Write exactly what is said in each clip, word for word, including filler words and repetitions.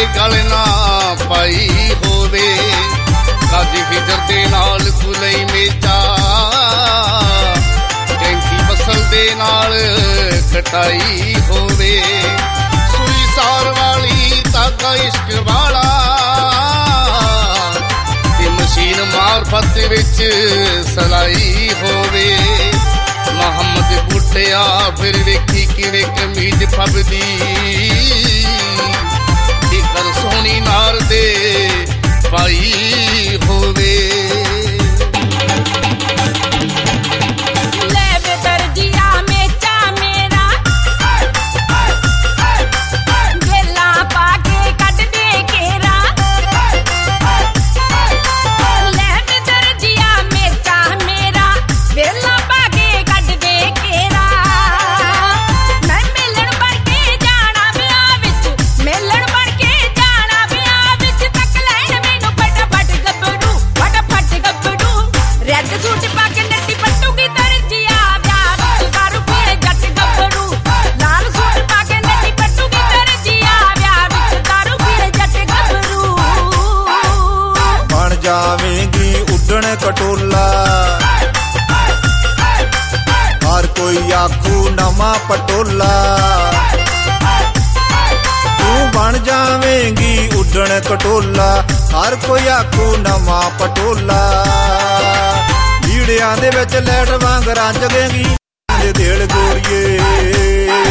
गल ना पाई होवे, काजी फिजर दे नाल कुलई मेचा, कैंची बसल दे नाल कटाई होवे, सुई सार वाली धागा इश्क वाला, ते मशीन मारफत विच सलाई होवे। मोहम्मद बुटिया फिर वेखी किवें कमीज फबदी, कर सोहनी नार दे पाई होवे। जावेंगी उड़न कटोला, हर कोई आखू नवा पटोला, तू बन जावेंगी उड़न कटोला, हर कोई आखू नवा पटोला, लीड़ियां दे विच लैट वांग रंज देंगी देड़ गोरीए।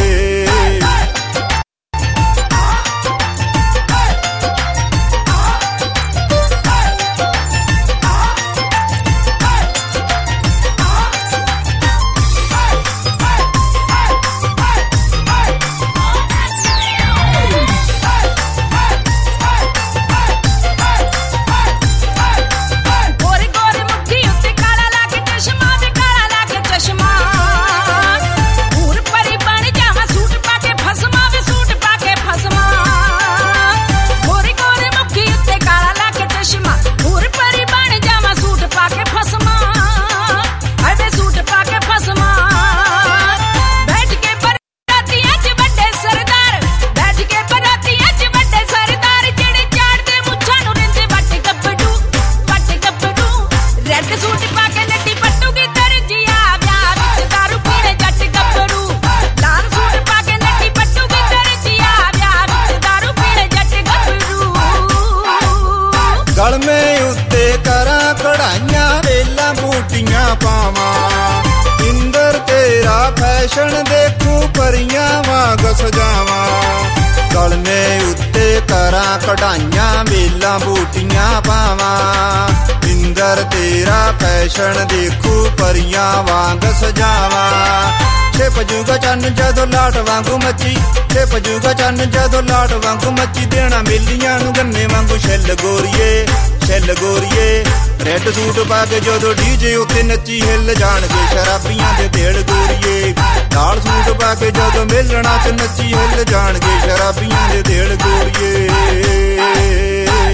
गल में उत्ते करा कढ़ाइयां वेला बूटियां पावां, इंदर तेरा फैशन देखूं परियां वांग सजावां। गल में उत्ते करा कढ़ाइयां वेला बूटियां पावां, इंदर तेरा फैशन देखूं परियां वांग सजावां। छिप जूगा चन्न जदों लाट वांगू मची, छिप जूगा चन्न जदों लाट वांगू मची, देना मेलियां नूं गन्ने वांगू छिल गोरीए छिल गोरीए। रैड सूट पा के जदों डीजे उत्ते नची, हिल जाणगे शराबियां दे देड़ गोरीए। लाल सूट पा के जदों मेलना च नची, हिल जाणगे शराबियां दे देड़ गोरीए।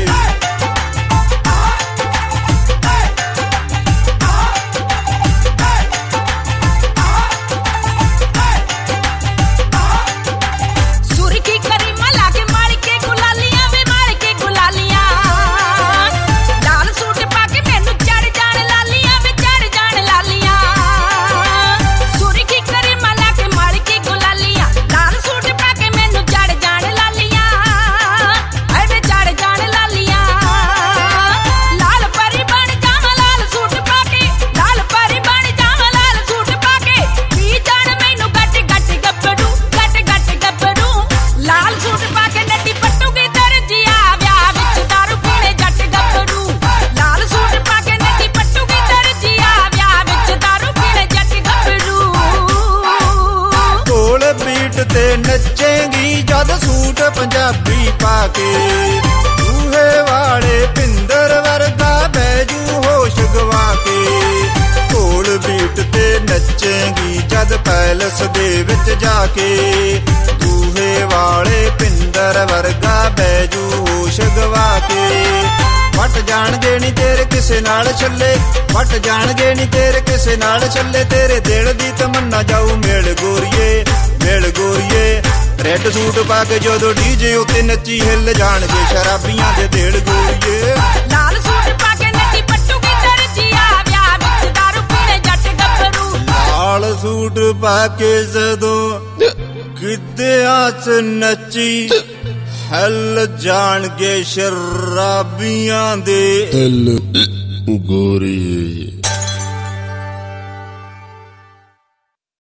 ते नचेंगी जद सूट पंजाबी पाके, चूहे वाले पिंदर वर्गा बैजू होश गवा के। ढोल बीट ते नचेंगी जद पैलस दे विच जाके, चूहे वाले पिंदर वर्गा बैजू होश गवा के। वट जाणगे नी तेरे किसे नाल छल्ले, वट जाणगे नी तेरे किसे नाल छल्ले, तेरे दिल दी तमन्ना जाऊ मेल गोरीए मेल गोरीए। रेड ਰੈੱਡ ਸੂਟ ਪਾ ਕੇ ਜਦੋਂ ਡੀਜੇ ਉੱਤੇ ਨੱਚੀ ਹਿੱਲ ਜਾਣਗੇ ਸ਼ਰਾਬੀਆਂ ਦੇ ਦਿਲ ਗੋਰੀਏ। ਲਾਲ ਸੂਟ ਪਾ ਕੇ ਨੱਚੀ ਪੱਟੂਗੀ ਦਰਜੀਆ ਵਿਆਹ ਵਿੱਚ ਦਾਰੂ ਪੀਣੇ ਜੱਟ ਗੱਭਰੂ। ਲਾਲ ਸੂਟ ਪਾ ਕੇ ਜਦੋਂ ਗਿੱਧਿਆਂ 'ਚ ਨੱਚੀ ਹਿੱਲ ਜਾਣਗੇ ਸ਼ਰਾਬੀਆਂ ਦੇ ਦਿਲ ਗੋਰੀਏ।